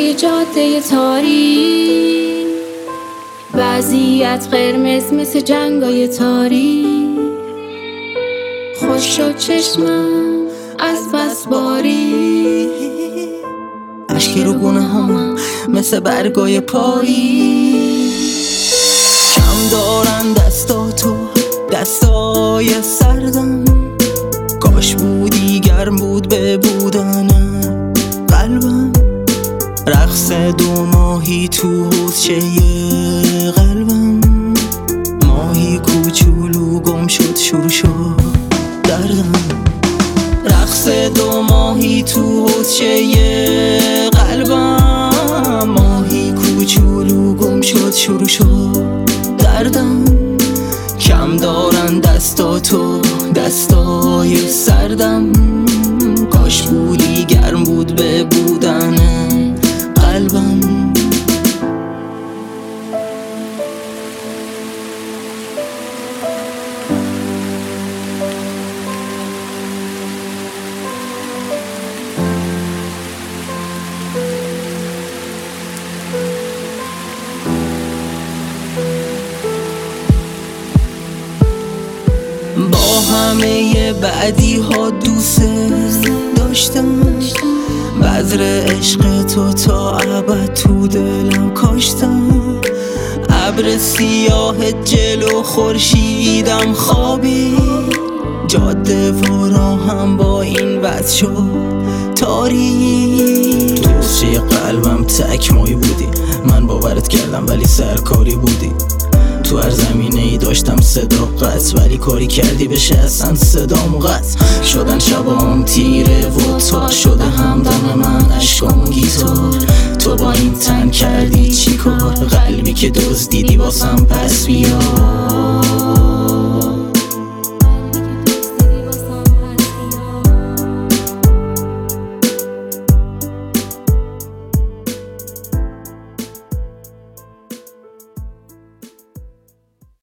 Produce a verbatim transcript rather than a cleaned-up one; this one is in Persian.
جای جاده تاریک، وضعیت قرمز مثل جنگای تاریک. خوش شد چشمم از بس باری، اشکی رو گونه هم مثل برگای پایی. کم دارن دستاتو دستای سردم، کاش بودی گرم بود به بودن قلبم. رقص دو ماهی تو حوضچه قلبم، ماهی کوچولو گم شد شروع شد دردم. رقص دو ماهی تو حوضچه قلبم، ماهی کوچولو گم شد شروع شد دردم. کم دارن دستاتو دستای سردم، کاش بودی گرم بود به بودن قلبم. با همه بعدی ها دوست داشتم، بذر عشق تو تا ابد تو دلم کاشتم. ابر سیاه جلو خورشیدم خوابی، جاده و راهم با این وضع شد تاریک. تو حوضچه قلبم تک ماهی بودی، من باورت کردم ولی سرکاری بودی. تو هر زمینه ای داشتم صدا قطع، ولی کاری کردی بشه اصلا صدام قطع. شدن شبام تیره و تا شده همدم من عشقام گیتار. تو با این تن کردی چی کار؟ قلبی که دزدیدی واسم پس بیار.